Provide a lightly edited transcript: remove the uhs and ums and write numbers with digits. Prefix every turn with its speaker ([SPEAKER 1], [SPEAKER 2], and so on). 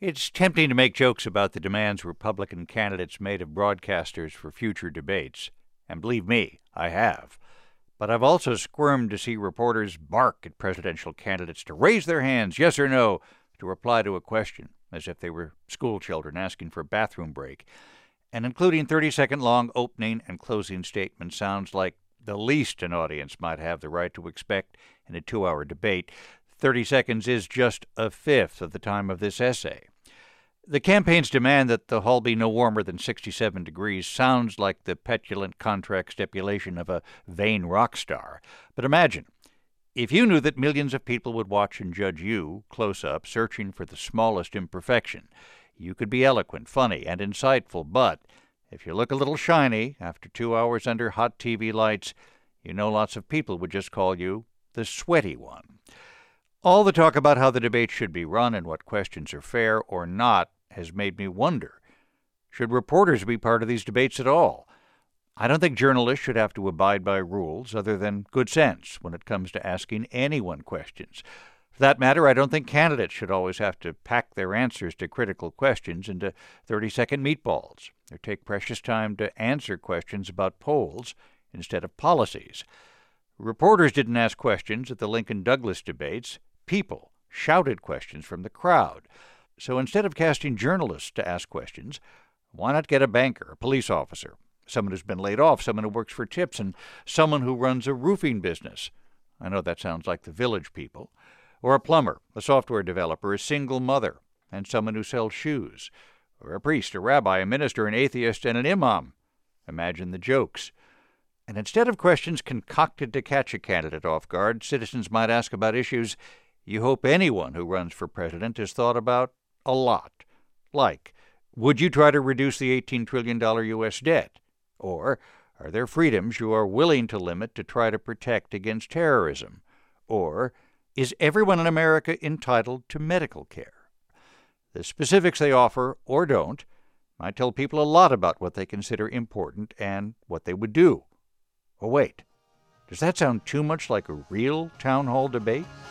[SPEAKER 1] It's tempting to make jokes about the demands Republican candidates made of broadcasters for future debates. And believe me, I have. But I've also squirmed to see reporters bark at presidential candidates to raise their hands, yes or no, to reply to a question, as if they were school children asking for a bathroom break. And including 30-second long opening and closing statements sounds like the least an audience might have the right to expect in a 2-hour debate. 30 seconds is just a fifth of the time of this essay. The campaign's demand that the hall be no warmer than 67 degrees sounds like the petulant contract stipulation of a vain rock star. But imagine, if you knew that millions of people would watch and judge you, close up, searching for the smallest imperfection. You could be eloquent, funny, and insightful, but if you look a little shiny after 2 hours under hot TV lights, you know lots of people would just call you the sweaty one. All the talk about how the debate should be run and what questions are fair or not has made me wonder, should reporters be part of these debates at all? I don't think journalists should have to abide by rules other than good sense when it comes to asking anyone questions. For that matter, I don't think candidates should always have to pack their answers to critical questions into 30-second meatballs or take precious time to answer questions about polls instead of policies. Reporters didn't ask questions at the Lincoln-Douglas debates. People shouted questions from the crowd. So instead of casting journalists to ask questions, why not get a banker, a police officer, someone who's been laid off, someone who works for tips, and someone who runs a roofing business? I know that sounds like the Village People. Or a plumber, a software developer, a single mother, and someone who sells shoes. Or a priest, a rabbi, a minister, an atheist, and an imam. Imagine the jokes. And instead of questions concocted to catch a candidate off guard, citizens might ask about issues you hope anyone who runs for president has thought about a lot. Like, would you try to reduce the $18 trillion U.S. debt? Or, are there freedoms you are willing to limit to try to protect against terrorism? Or, is everyone in America entitled to medical care? The specifics they offer, or don't, might tell people a lot about what they consider important and what they would do. Oh, wait. Does that sound too much like a real town hall debate?